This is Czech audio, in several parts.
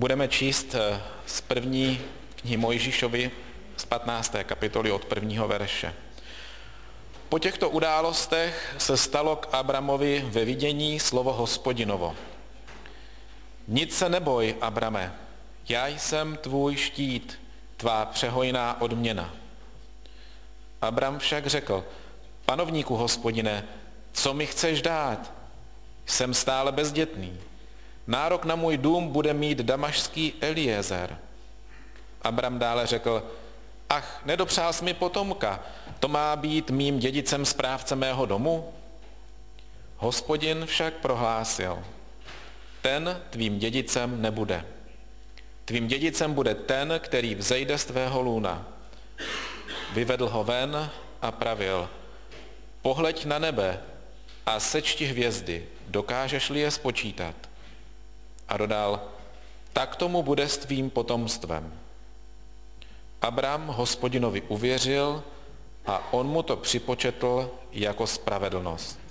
Budeme číst z první knihy Mojžíšovi z 15. kapitoly od 1. verše. Po těchto událostech se stalo k Abramovi ve vidění slovo Hospodinovo. Nic se neboj, Abrame, já jsem tvůj štít, tvá přehojná odměna. Abram však řekl, panovníku Hospodine, co mi chceš dát? Jsem stále bezdětný. Nárok na můj dům bude mít damašský Eliezer. Abram dále řekl, ach, nedopřál jsi mi potomka, to má být mým dědicem správce mého domu? Hospodin však prohlásil, ten tvým dědicem nebude. Tvým dědicem bude ten, který vzejde z tvého lůna. Vyvedl ho ven a pravil, pohleď na nebe a sečti hvězdy, dokážeš-li je spočítat? A dodal, tak tomu bude s tvým potomstvem. Abram Hospodinovi uvěřil a on mu to připočetl jako spravedlnost.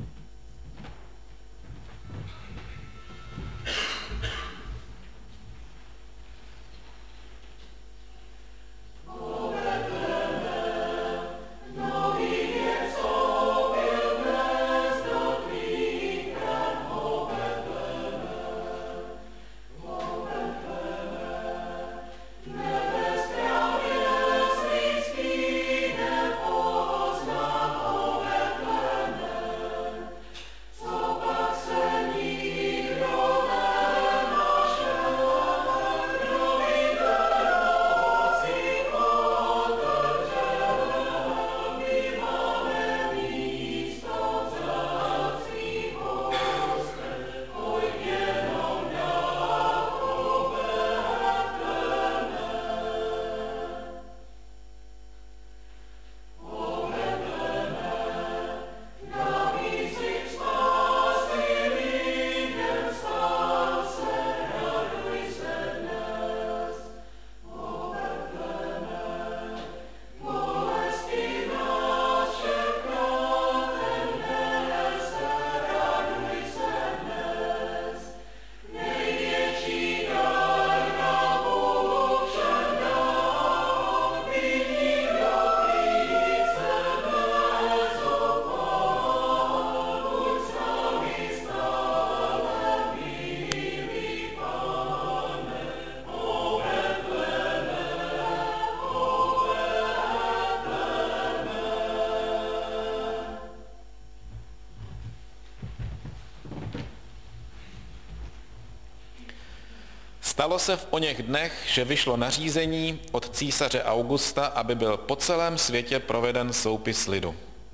Stalo se v oněch dnech, že vyšlo nařízení od císaře Augusta, aby byl po celém světě proveden soupis lidu.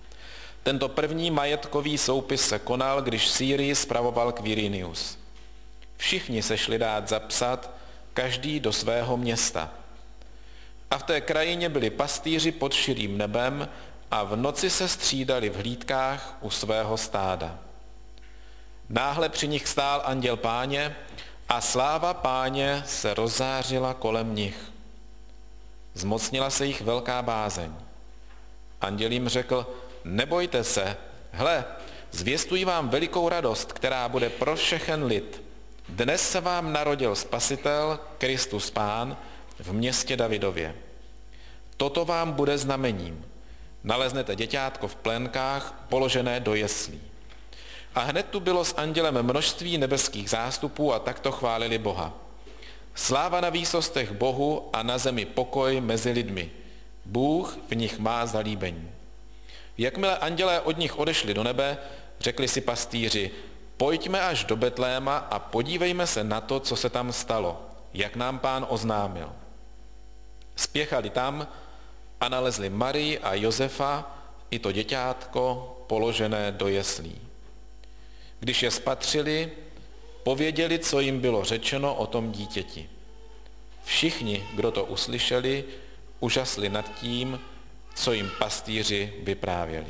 Tento první majetkový soupis se konal, když Sýrii spravoval Quirinius. Všichni se šli dát zapsat, každý do svého města. A v té krajině byli pastýři pod širým nebem a v noci se střídali v hlídkách u svého stáda. Náhle při nich stál anděl Páně a sláva Páně se rozzářila kolem nich. Zmocnila se jich velká bázeň. Anděl jim řekl, nebojte se, hle, zvěstuji vám velikou radost, která bude pro všechen lid. Dnes se vám narodil Spasitel, Kristus Pán, v městě Davidově. Toto vám bude znamením. Naleznete děťátko v plénkách, položené do jeslí. A hned tu bylo s andělem množství nebeských zástupů a takto chválili Boha. Sláva na výsostech Bohu a na zemi pokoj mezi lidmi. Bůh v nich má zalíbení. Jakmile andělé od nich odešli do nebe, řekli si pastýři, pojďme až do Betléma a podívejme se na to, co se tam stalo, jak nám Pán oznámil. Spěchali tam a nalezli Marii a Josefa i to děťátko položené do jeslí. Když je spatřili, pověděli, co jim bylo řečeno o tom dítěti. Všichni, kdo to uslyšeli, užasli nad tím, co jim pastýři vyprávěli.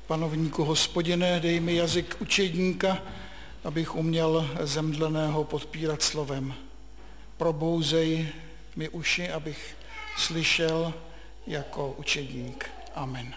Panovníku Hospodine, dej mi jazyk učedníka, abych uměl zemdleného podpírat slovem. Probouzej mi uši, abych slyšel jako učedník. Amen.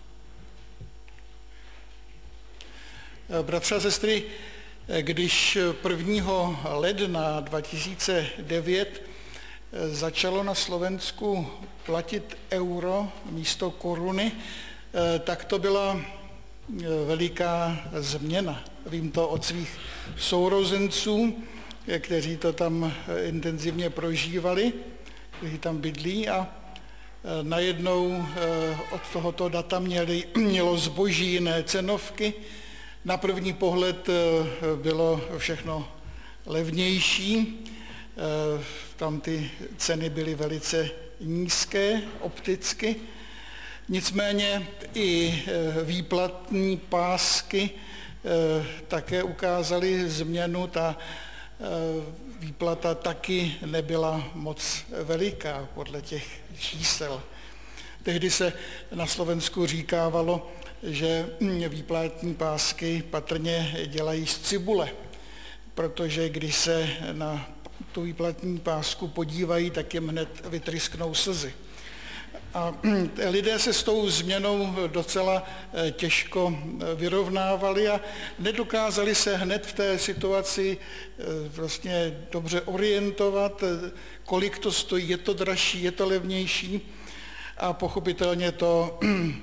Bratři a sestry, když 1. ledna 2009 začalo na Slovensku platit euro místo koruny, tak to byla veliká změna. Vím to od svých sourozenců, kteří to tam intenzivně prožívali, kteří tam bydlí a najednou od tohoto data mělo zboží jiné cenovky. Na první pohled bylo všechno levnější, tam ty ceny byly velice nízké opticky, nicméně i výplatní pásky také ukázaly změnu, ta výplata taky nebyla moc veliká podle těch čísel. Tehdy se na Slovensku říkávalo, že výplatní pásky patrně dělají z cibule, protože když se na tu výplatní pásku podívají, tak jim hned vytrysknou slzy. A lidé se s tou změnou docela těžko vyrovnávali a nedokázali se hned v té situaci vlastně dobře orientovat, kolik to stojí, je to dražší, je to levnější a pochopitelně to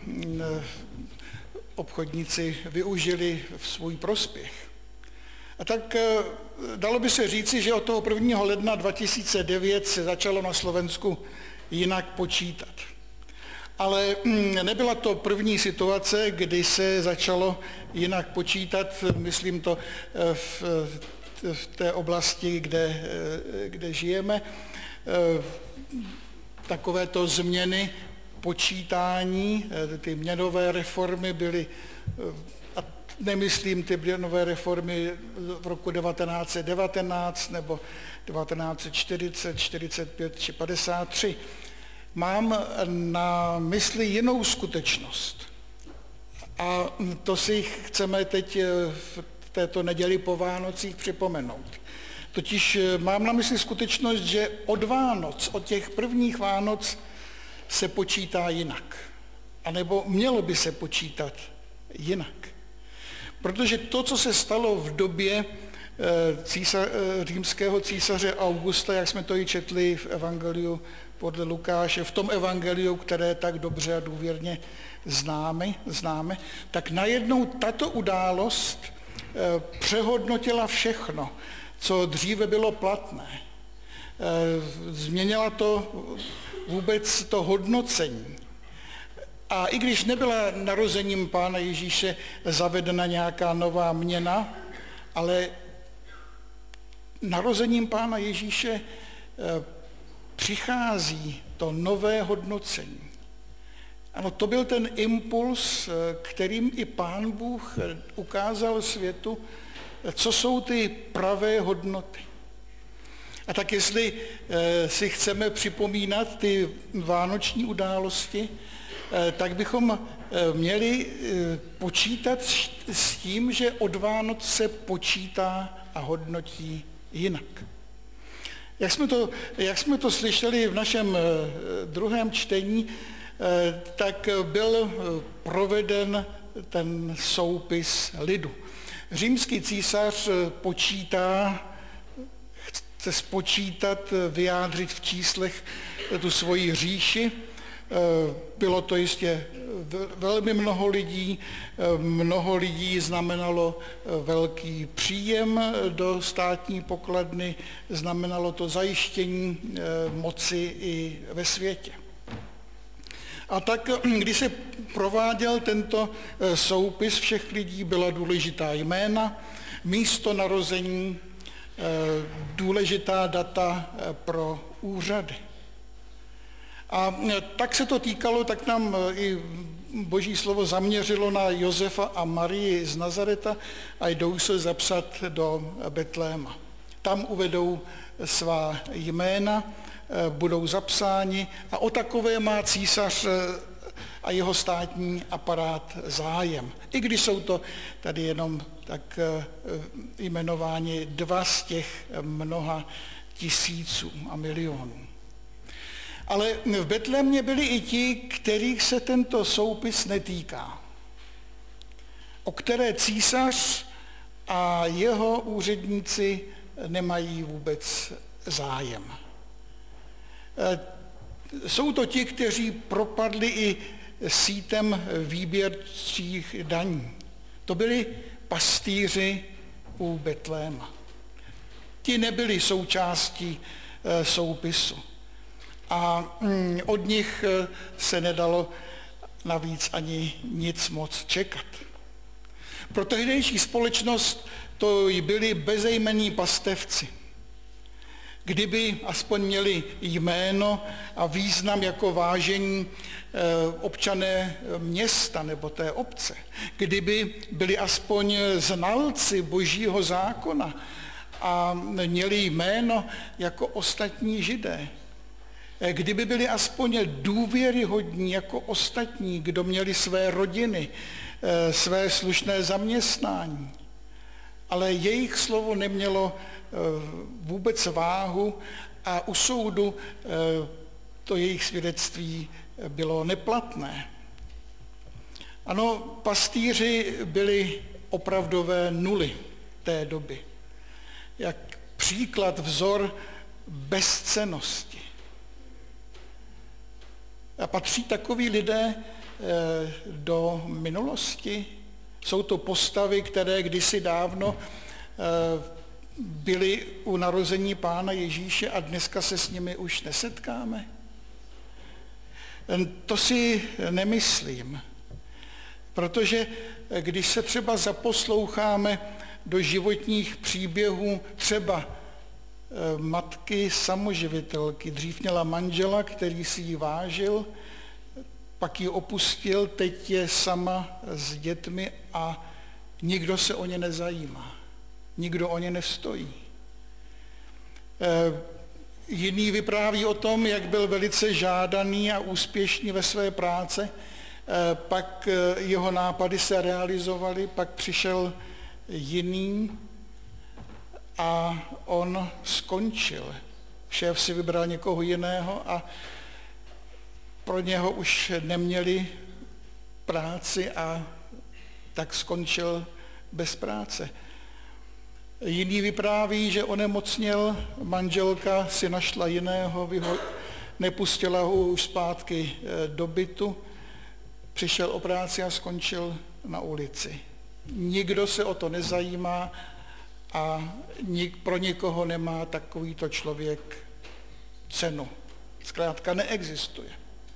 obchodníci využili v svůj prospěch. A tak dalo by se říci, že od toho 1. ledna 2009 se začalo na Slovensku jinak počítat. Ale nebyla to první situace, kdy se začalo jinak počítat, myslím to v té oblasti, kde žijeme. Takovéto změny počítání, ty měnové reformy byly, a nemyslím ty měnové reformy v roku 1919 nebo 1940, 45 či 53. Mám na mysli jinou skutečnost. A to si chceme teď v této neděli po Vánocích připomenout. Totiž mám na mysli skutečnost, že od Vánoc, od těch prvních Vánoc se počítá jinak. A nebo mělo by se počítat jinak. Protože to, co se stalo v době římského císaře Augusta, jak jsme to i četli v evangeliu podle Lukáše, v tom evangeliu, které tak dobře a důvěrně známe, tak najednou tato událost přehodnotila všechno, co dříve bylo platné. Změnila to vůbec to hodnocení. A i když nebyla narozením Pána Ježíše zavedena nějaká nová měna, ale narozením Pána Ježíše přichází to nové hodnocení. Ano, to byl ten impuls, kterým i Pán Bůh ukázal světu, co jsou ty pravé hodnoty. A tak jestli si chceme připomínat ty vánoční události, tak bychom měli počítat s tím, že od Vánoc se počítá a hodnotí jinak. Jak jsme to slyšeli v našem druhém čtení, tak byl proveden ten soupis lidu. Římský císař chce spočítat, vyjádřit v číslech tu svoji říši. Bylo to jistě velmi mnoho lidí znamenalo velký příjem do státní pokladny, znamenalo to zajištění moci i ve světě. A tak, když se prováděl tento soupis všech lidí, byla důležitá jména, místo narození, důležitá data pro úřady. A tak se to týkalo, tak nám i Boží slovo zaměřilo na Josefa a Marii z Nazareta a jdou se zapsat do Betléma. Tam uvedou svá jména, budou zapsáni a o takové má císař a jeho státní aparát zájem. I když jsou to tady jenom tak jmenováni dva z těch mnoha tisíců a milionů. Ale v Betlémě byli i ti, kterých se tento soupis netýká, o které císař a jeho úředníci nemají vůbec zájem. Jsou to ti, kteří propadli i sítem výběrčích daní. To byli pastýři u Betléma. Ti nebyli součástí soupisu. A od nich se nedalo navíc ani nic moc čekat. Pro tehdejší společnost to byli bezejmenní pastevci. Kdyby aspoň měli jméno a význam jako vážení občané města nebo té obce, kdyby byli aspoň znalci Božího zákona a měli jméno jako ostatní Židé, kdyby byli aspoň důvěryhodní jako ostatní, kdo měli své rodiny, své slušné zaměstnání, ale jejich slovo nemělo vůbec váhu a u soudu to jejich svědectví bylo neplatné. Ano, pastýři byli opravdové nuly té doby. Jak příklad, vzor bezcennosti. A patří takoví lidé do minulosti? Jsou to postavy, které kdysi dávno byly u narození Pána Ježíše a dneska se s nimi už nesetkáme? To si nemyslím, protože když se třeba zaposloucháme do životních příběhů třeba matky samoživitelky, dřív měla manžela, který si ji vážil, pak ji opustil, teď je sama s dětmi a nikdo se o ně nezajímá. Nikdo o ně nestojí. Jiný vypráví o tom, jak byl velice žádaný a úspěšný ve své práci, pak jeho nápady se realizovaly, pak přišel jiný a on skončil. Šéf si vybral někoho jiného a pro něho už neměli práci a tak skončil bez práce. Jiný vypráví, že onemocněl, manželka si našla jiného, nepustila ho už zpátky do bytu, přišel o práci a skončil na ulici. Nikdo se o to nezajímá a pro nikoho nemá takovýto člověk cenu. Zkrátka neexistuje.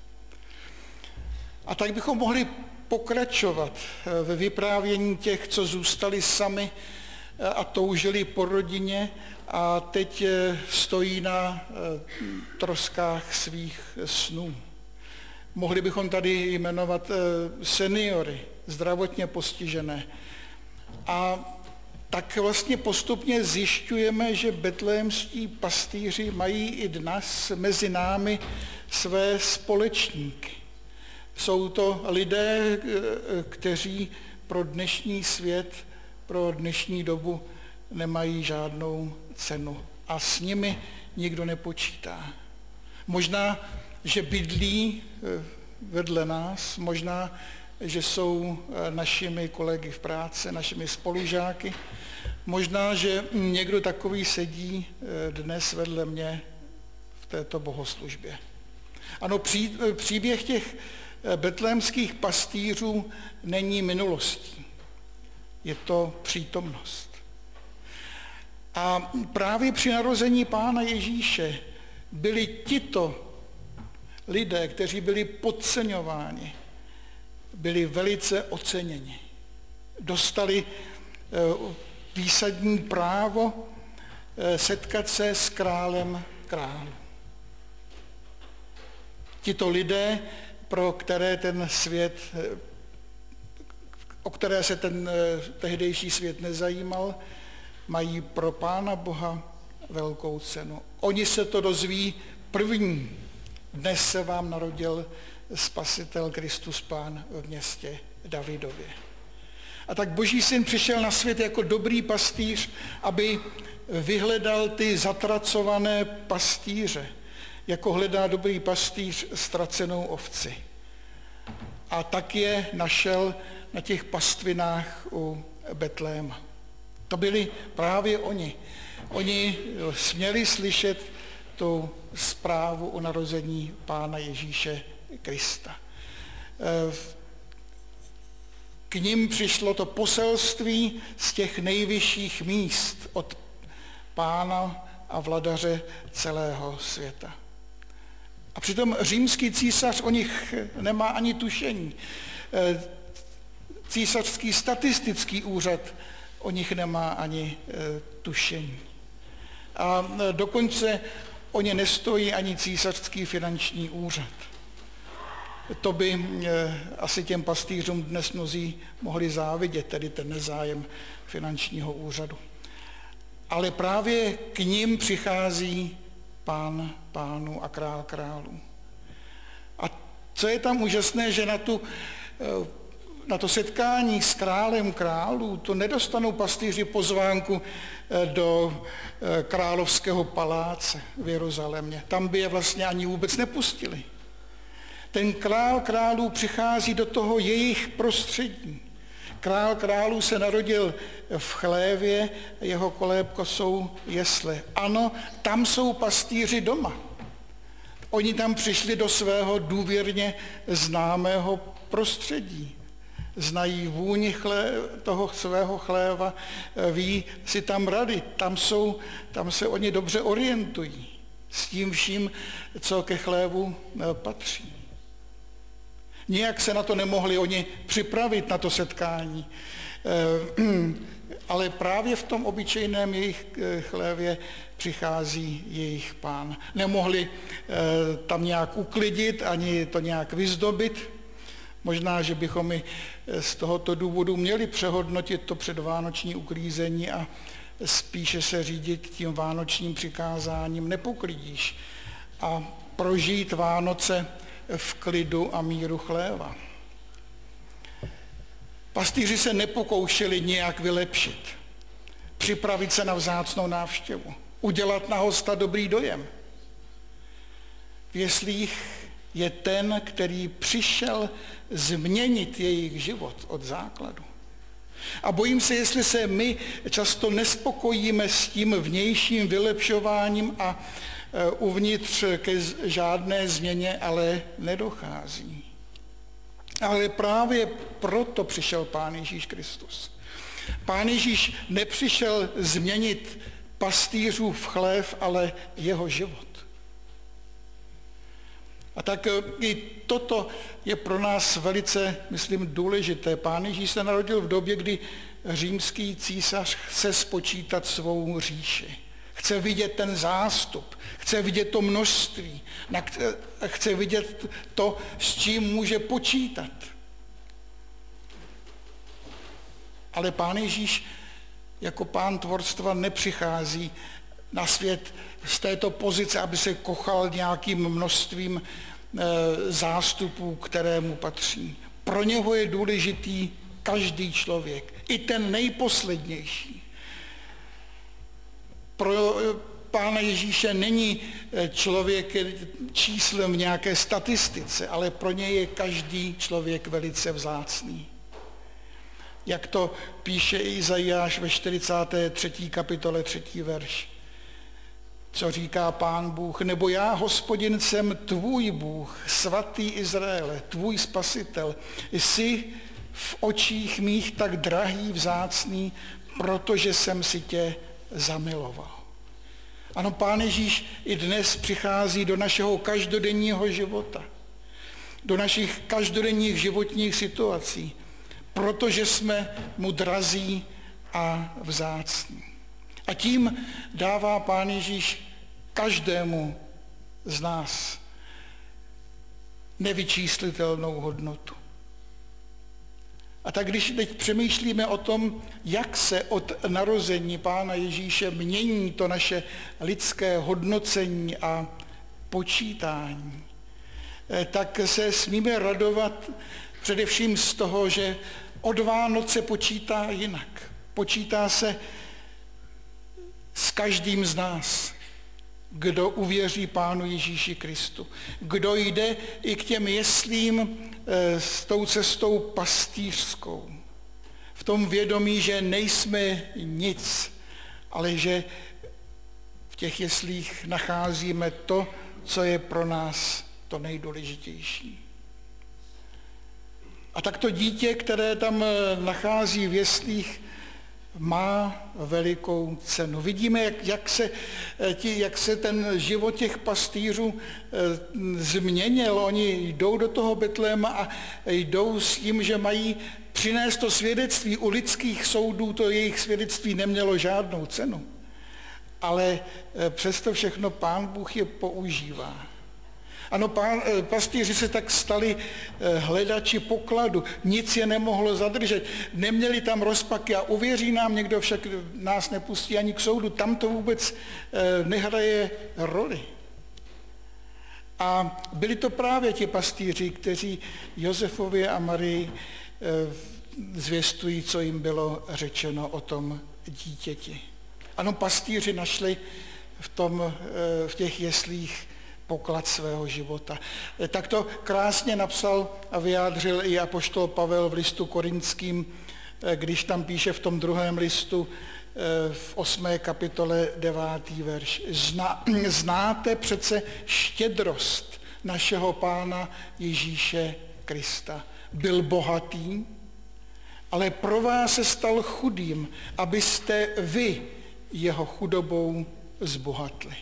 A tak bychom mohli pokračovat ve vyprávění těch, co zůstali sami a toužili po rodině a teď stojí na troskách svých snů. Mohli bychom tady jmenovat seniory, zdravotně postižené. A tak vlastně postupně zjišťujeme, že betlémští pastýři mají i dnes mezi námi své společníky. Jsou to lidé, kteří pro dnešní svět, pro dnešní dobu nemají žádnou cenu a s nimi nikdo nepočítá. Možná, že bydlí vedle nás, možná, že jsou našimi kolegy v práci, našimi spolužáky, možná, že někdo takový sedí dnes vedle mě v této bohoslužbě. Ano, příběh těch betlémských pastýřů není minulostí. Je to přítomnost. A právě při narození Pána Ježíše byli tito lidé, kteří byli podceňováni, byli velice oceněni. Dostali výsadní právo setkat se s králem králů. Tito lidé, pro které ten svět, o které se ten tehdejší svět nezajímal, mají pro Pána Boha velkou cenu. Oni se to dozví první. Dnes se vám narodil Spasitel Kristus Pán v městě Davidově. A tak Boží syn přišel na svět jako dobrý pastýř, aby vyhledal ty zatracované pastýře, jako hledá dobrý pastýř ztracenou ovci. A tak je našel na těch pastvinách u Betléma. To byli právě oni. Oni směli slyšet tu zprávu o narození Pána Ježíše Krista. K nim přišlo to poselství z těch nejvyšších míst od Pána a vladaře celého světa. A přitom římský císař o nich nemá ani tušení. Císařský statistický úřad o nich nemá ani tušení. A dokonce o ně nestojí ani císařský finanční úřad. To by asi těm pastýřům dnes mnozí mohli závidět, tedy ten nezájem finančního úřadu. Ale právě k nim přichází Pán pánů a král králů. A co je tam úžasné, že na to setkání s králem králů, to nedostanou pastýři pozvánku do královského paláce v Jeruzalémě. Tam by je vlastně ani vůbec nepustili. Ten král králů přichází do toho jejich prostředí. Král králů se narodil v chlévě, jeho kolébko jsou jesle. Ano, tam jsou pastýři doma. Oni tam přišli do svého důvěrně známého prostředí. Znají vůni toho svého chléva, ví si tam rady, tam se oni dobře orientují s tím vším, co ke chlévu patří. Nijak se na to nemohli oni připravit, na to setkání, ale právě v tom obyčejném jejich chlévě přichází jejich Pán. Nemohli tam nějak uklidit, ani to nějak vyzdobit. Možná, že bychom i z tohoto důvodu měli přehodnotit to předvánoční uklízení a spíše se řídit tím vánočním přikázáním nepoklidíš a prožít Vánoce v klidu a míru chléva. Pastýři se nepokoušeli nějak vylepšit, připravit se na vzácnou návštěvu, udělat na hosta dobrý dojem. V jeslích je ten, který přišel změnit jejich život od základu. A bojím se, jestli se my často nespokojíme s tím vnějším vylepšováním a uvnitř ke žádné změně ale nedochází. Ale právě proto přišel Pán Ježíš Kristus. Pán Ježíš nepřišel změnit pastýřův chlév, ale jeho život. A tak i toto je pro nás velice, myslím, důležité. Pán Ježíš se narodil v době, kdy římský císař chce spočítat svou říši. Chce vidět ten zástup, chce vidět to množství, chce vidět to, s čím může počítat. Ale Pán Ježíš jako Pán tvorstva nepřichází na svět z této pozice, aby se kochal nějakým množstvím zástupů, kterému patří. Pro něho je důležitý každý člověk, i ten nejposlednější. Pro Pána Ježíše není člověk číslem v nějaké statistice, ale pro něj je každý člověk velice vzácný. Jak to píše Izajáš ve 43. kapitole 3. verš. Co říká Pán Bůh? Nebo já, Hospodin, jsem tvůj Bůh, svatý Izraele, tvůj spasitel. Jsi v očích mých tak drahý, vzácný, protože jsem si tě zamiloval. Ano, Pán Ježíš i dnes přichází do našeho každodenního života, do našich každodenních životních situací, protože jsme mu drazí a vzácní. A tím dává Pán Ježíš každému z nás nevyčíslitelnou hodnotu. A tak když teď přemýšlíme o tom, jak se od narození Pána Ježíše mění to naše lidské hodnocení a počítání, tak se smíme radovat především z toho, že od Vánoce počítá jinak. Počítá se s každým z nás, kdo uvěří Pánu Ježíši Kristu. Kdo jde i k těm jeslím s tou cestou pastýřskou. V tom vědomí, že nejsme nic, ale že v těch jeslích nacházíme to, co je pro nás to nejdůležitější. A tak to dítě, které tam nachází v jeslích, má velikou cenu. Vidíme, jak se ten život těch pastýřů změnil. Oni jdou do toho Betléma a jdou s tím, že mají přinést to svědectví. U lidských soudů to jejich svědectví nemělo žádnou cenu. Ale přesto všechno Pán Bůh je používá. Ano, pastýři se tak stali hledači pokladu, nic je nemohlo zadržet, neměli tam rozpaky a uvěří nám někdo, však nás nepustí ani k soudu, tam to vůbec nehraje roli. A byli to právě ti pastýři, kteří Josefovi a Marii zvěstují, co jim bylo řečeno o tom dítěti. Ano, pastýři našli v těch jeslích poklad svého života. Tak to krásně napsal a vyjádřil i apoštol Pavel v listu Korinským, když tam píše v tom 2. listu v 8. kapitole 9. verš. Znáte přece štědrost našeho Pána Ježíše Krista. Byl bohatý, ale pro vás se stal chudým, abyste vy jeho chudobou zbohatli.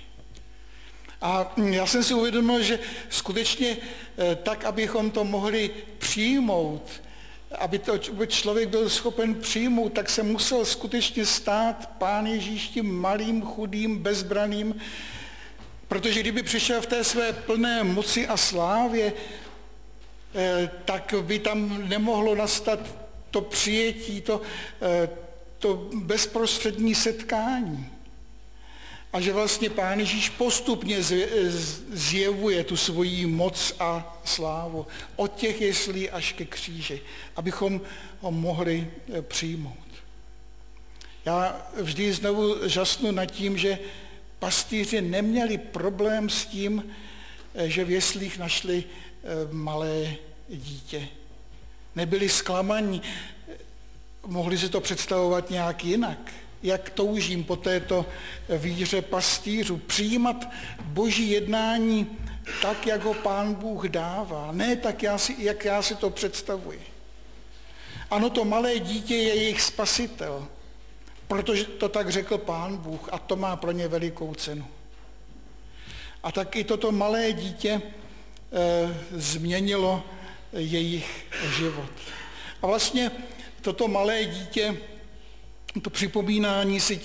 A já jsem si uvědomil, že skutečně tak, abychom to mohli přijmout, aby člověk byl schopen přijmout, tak se musel skutečně stát Pán Ježíš tím malým, chudým, bezbranným, protože kdyby přišel v té své plné moci a slávě, tak by tam nemohlo nastat to přijetí, to bezprostřední setkání. A že vlastně Pán Ježíš postupně zjevuje tu svoji moc a slávu od těch jeslí až ke kříži, abychom ho mohli přijmout. Já vždy znovu žasnu nad tím, že pastýři neměli problém s tím, že v jeslích našli malé dítě. Nebyli zklamaní, mohli si to představovat nějak jinak. Jak toužím po této víře pastýřů přijímat Boží jednání tak, jak ho Pán Bůh dává, ne tak, jak já si to představuji. Ano, to malé dítě je jejich spasitel, protože to tak řekl Pán Bůh a to má pro ně velikou cenu. A tak i toto malé dítě změnilo jejich život. A vlastně toto malé dítě, to připomínání si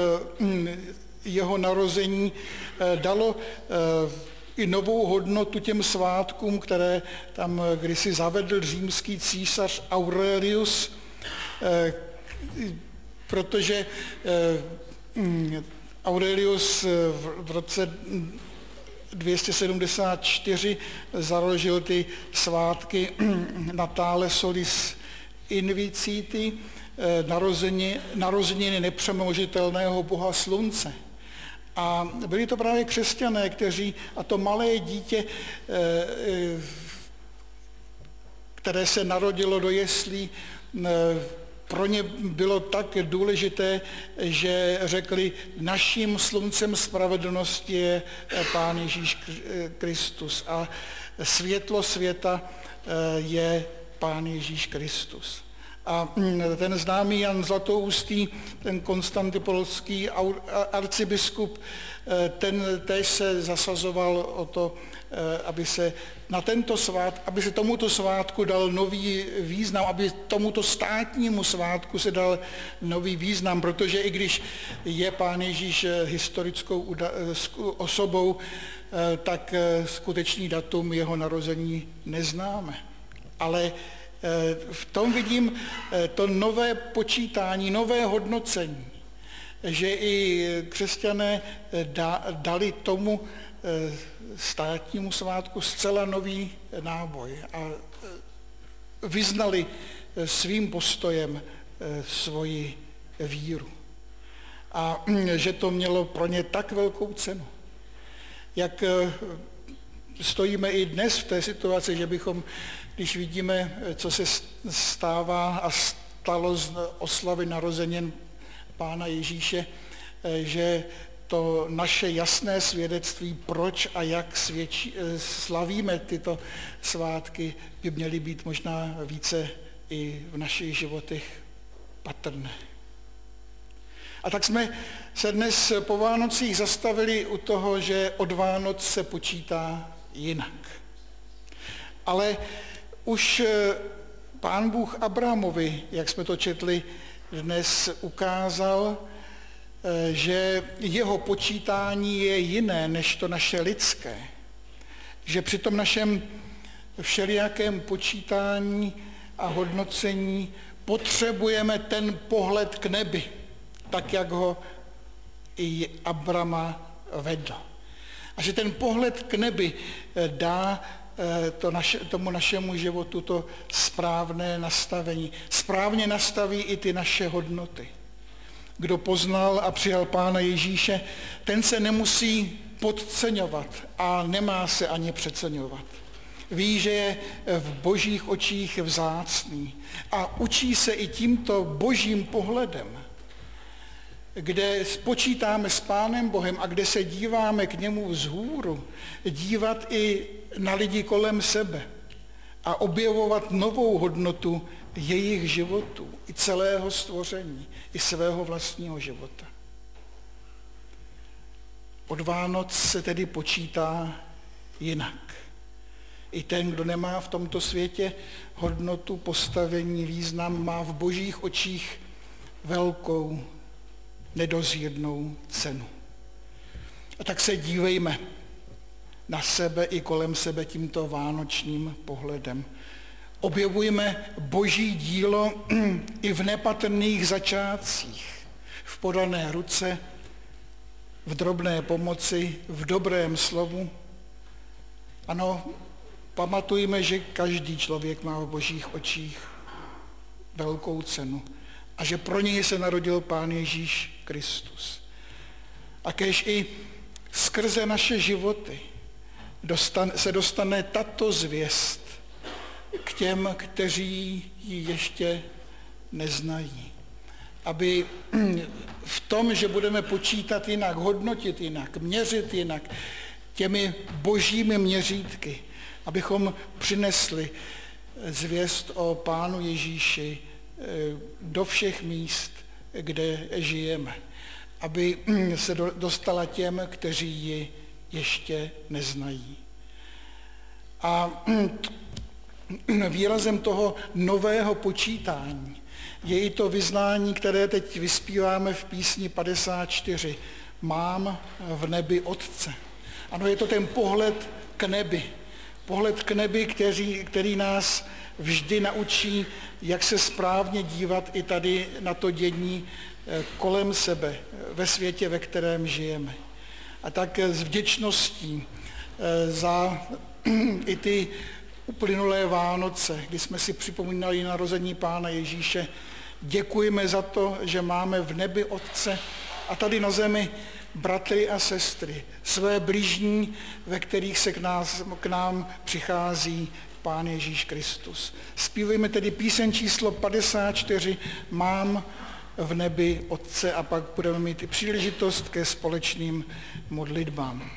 jeho narození dalo i novou hodnotu těm svátkům, které tam kdysi zavedl římský císař Aurelius, protože Aurelius v roce 274 založil ty svátky Natale Solis Inviciti, narozeniny nepřemožitelného boha slunce. A byli to právě křesťané, kteří, a to malé dítě, které se narodilo do jeslí, pro ně bylo tak důležité, že řekli, naším sluncem spravedlnosti je Pán Ježíš Kristus a světlo světa je Pán Ježíš Kristus. A ten známý Jan Zlatoustý, ten konstantipolský arcibiskup, ten též se zasazoval o to, aby se tomuto svátku dal nový význam, aby tomuto státnímu svátku se dal nový význam, protože i když je Pán Ježíš historickou osobou, tak skutečný datum jeho narození neznáme. Ale v tom vidím to nové počítání, nové hodnocení, že i křesťané dali tomu státnímu svátku zcela nový náboj a vyznali svým postojem svoji víru. A že to mělo pro ně tak velkou cenu. Jak stojíme i dnes v té situaci, že bychom, když vidíme, co se stává a stalo z oslavy narozenin Pána Ježíše, že to naše jasné svědectví, proč a jak slavíme tyto svátky, by měly být možná více i v našich životech patrné. A tak jsme se dnes po Vánocích zastavili u toho, že od Vánoc se počítá jinak. Ale už Pán Bůh Abrahamovi, jak jsme to četli dnes, ukázal, že jeho počítání je jiné než to naše lidské. Že při tom našem všelijakém počítání a hodnocení potřebujeme ten pohled k nebi, tak jak ho i Abrama vedl. A že ten pohled k nebi dá tomu našemu životu to správné nastavení. Správně nastaví i ty naše hodnoty. Kdo poznal a přijal Pána Ježíše, ten se nemusí podceňovat a nemá se ani přeceňovat. Ví, že je v Božích očích vzácný a učí se i tímto božím pohledem, kde spočítáme s Pánem Bohem a kde se díváme k němu vzhůru, dívat i na lidi kolem sebe a objevovat novou hodnotu jejich životů i celého stvoření, i svého vlastního života. Od Vánoc se tedy počítá jinak. I ten, kdo nemá v tomto světě hodnotu, postavení, význam, má v Božích očích velkou, nedozírnou cenu. A tak se dívejme na sebe i kolem sebe tímto vánočním pohledem. Objevujme Boží dílo i v nepatrných začátcích, v podané ruce, v drobné pomoci, v dobrém slovu. Ano, pamatujme, že každý člověk má v Božích očích velkou cenu a že pro něj se narodil Pán Ježíš Kristus. A kéž i skrze naše životy se dostane tato zvěst k těm, kteří ji ještě neznají. Aby v tom, že budeme počítat jinak, hodnotit jinak, měřit jinak, těmi božími měřítky, abychom přinesli zvěst o Pánu Ježíši do všech míst, kde žijeme. Aby se dostala těm, kteří ji ještě neznají. A výrazem toho nového počítání je i to vyznání, které teď vyspíváme v písni 54. Mám v nebi Otce. Ano, je to ten pohled k nebi. Pohled k nebi, který nás vždy naučí, jak se správně dívat i tady na to dění kolem sebe, ve světě, ve kterém žijeme. A tak s vděčností za i ty uplynulé Vánoce, kdy jsme si připomínali narození Pána Ježíše, děkujeme za to, že máme v nebi Otce a tady na zemi bratry a sestry, své bližní, ve kterých se k nám přichází Pán Ježíš Kristus. Zpívejme tedy píseň číslo 54, Mám v nebi Otce, a pak budeme mít i příležitost ke společným modlitbám.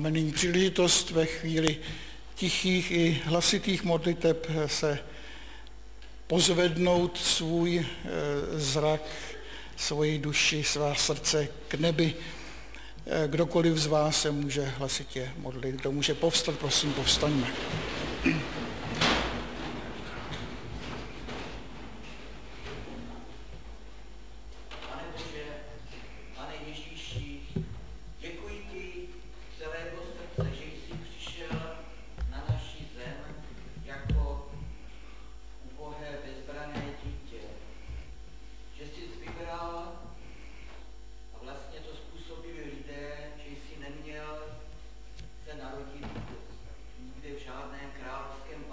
máme nyní příležitost ve chvíli tichých i hlasitých modliteb se pozvednout svůj zrak, svoji duši, svá srdce k nebi. Kdokoliv z vás se může hlasitě modlit. Kdo může povstat, prosím, povstaňme. Narodit nikde v žádném královském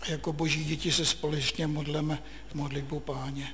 Jako boží děti se společně modleme modlitbu Páně.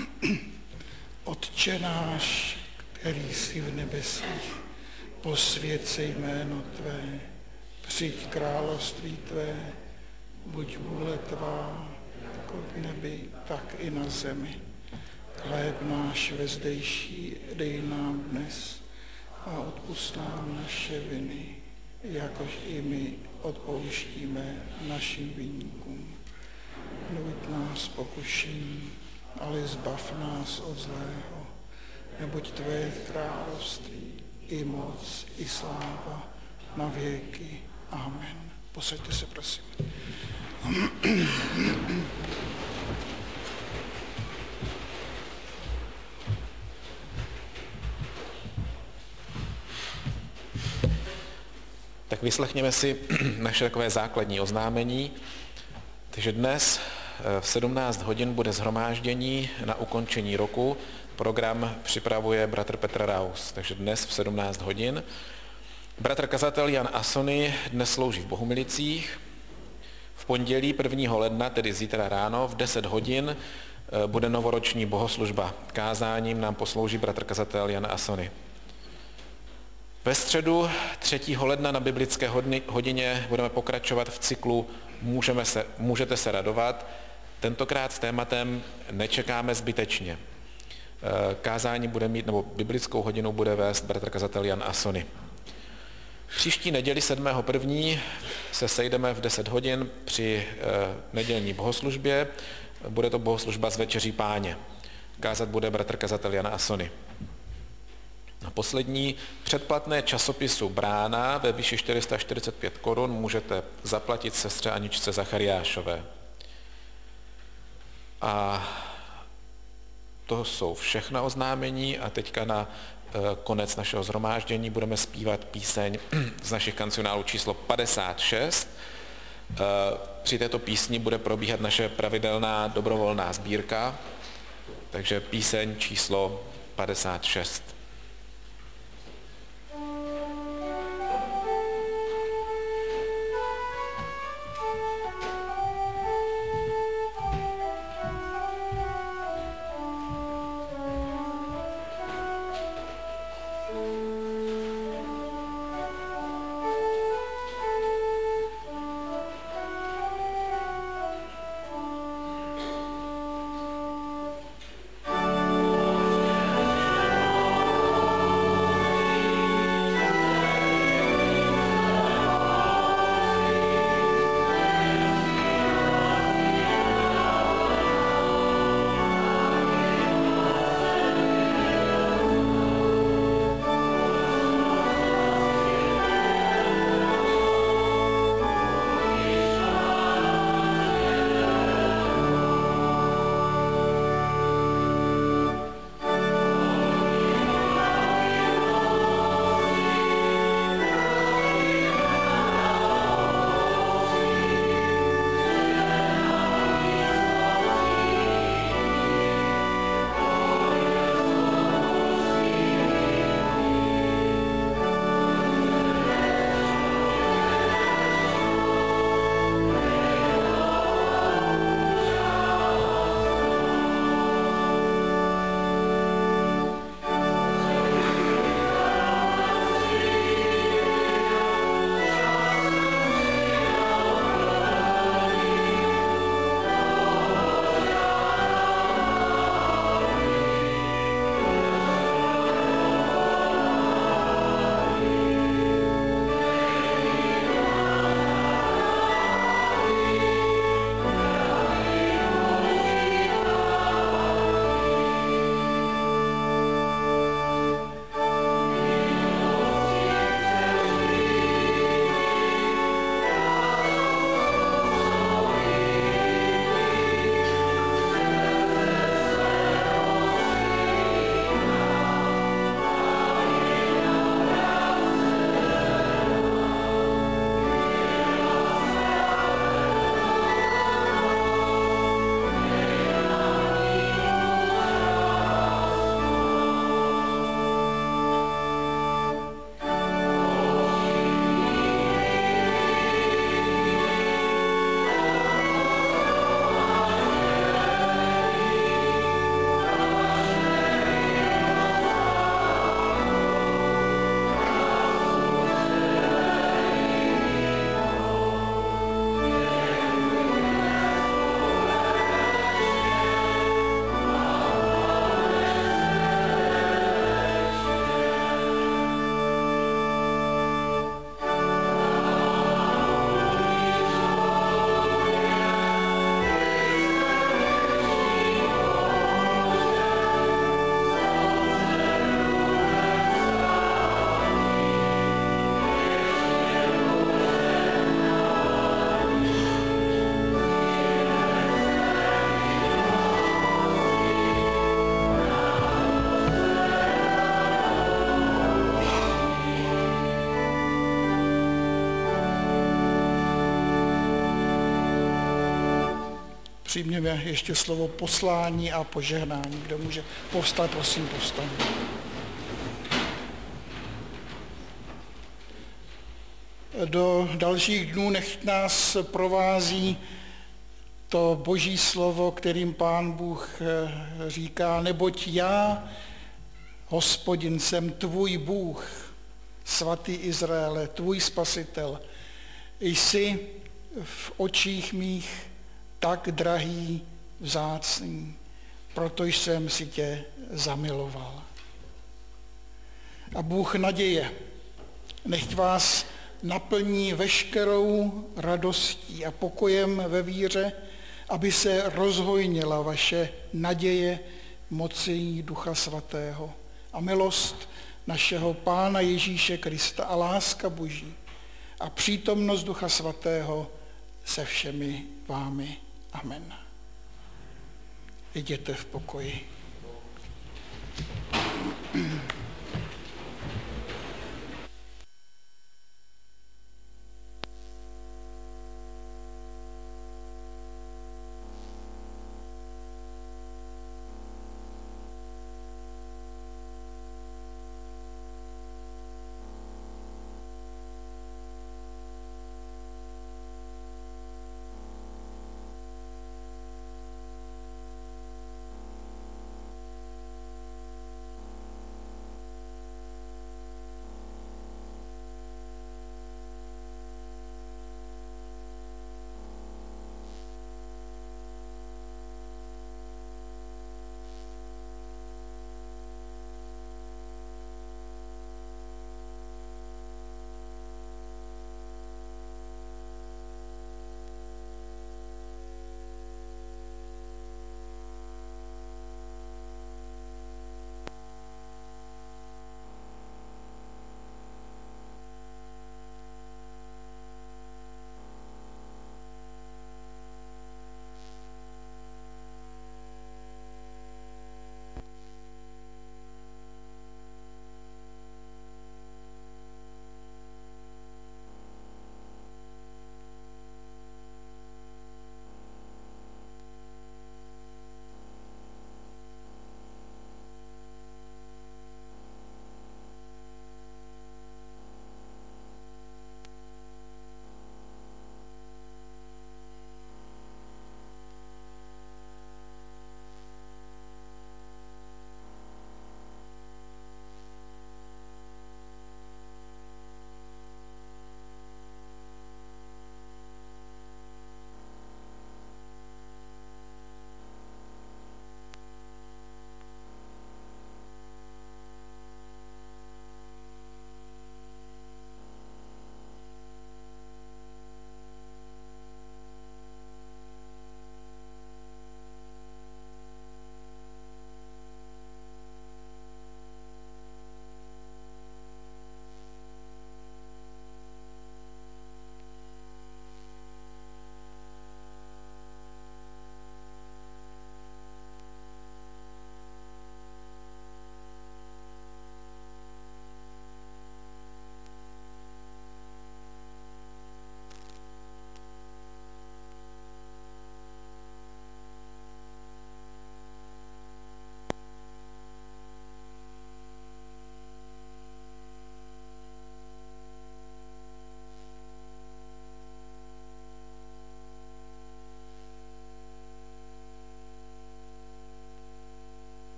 Otče náš, který jsi v nebesích, posvěť se jméno tvé, přijď království tvé, buď vůle tvá, jako v nebi, tak i na zemi. Chléb náš vezdejší dej nám dnes a odpusť nám naše viny, jakož i my odpouštíme našim viníkům. Neveď nás pokušení, ale zbav nás od zlého, neboť tvé království, i moc, i sláva na věky. Amen. Posaďte se, prosím. Tak vyslechněme si naše takové základní oznámení. Takže dnes v 17 hodin bude shromáždění na ukončení roku. Program připravuje bratr Petr Raus. Takže dnes v 17 hodin. Bratr kazatel Jan Asony dnes slouží v Bohumilicích. V pondělí 1. ledna, tedy zítra ráno v 10 hodin, bude novoroční bohoslužba. Kázáním nám poslouží bratr kazatel Jan Asony. Ve středu 3. ledna na biblické hodině budeme pokračovat v cyklu Můžete se radovat. Tentokrát s tématem Nečekáme zbytečně. Kázání bude mít, nebo biblickou hodinu bude vést bratr kazatel Jan Asony. Příští neděli 7.1. se sejdeme v 10 hodin při nedělní bohoslužbě. Bude to bohoslužba z Večeří Páně. Kázat bude bratr kazatel Jan Asony. A poslední předplatné časopisu Brána ve výši 445 korun můžete zaplatit sestře Aničce Zachariášové. A to jsou všechna oznámení a teďka na konec našeho shromáždění budeme zpívat píseň z našich kancionálů číslo 56. Při této písni bude probíhat naše pravidelná dobrovolná sbírka, takže píseň číslo 56. Přijměme ještě slovo poslání a požehnání. Kdo může povstat, prosím, povstaňte. Do dalších dnů nechť nás provází to Boží slovo, kterým Pán Bůh říká, neboť já, Hospodin, jsem tvůj Bůh, svatý Izraele, tvůj spasitel. Jsi v očích mých tak drahý, vzácný, proto jsem si tě zamiloval. A Bůh naděje, nechť vás naplní veškerou radostí a pokojem ve víře, aby se rozhojnila vaše naděje mocí Ducha Svatého. A milost našeho Pána Ježíše Krista a láska Boží a přítomnost Ducha Svatého se všemi vámi. Amen. Jděte v pokoji.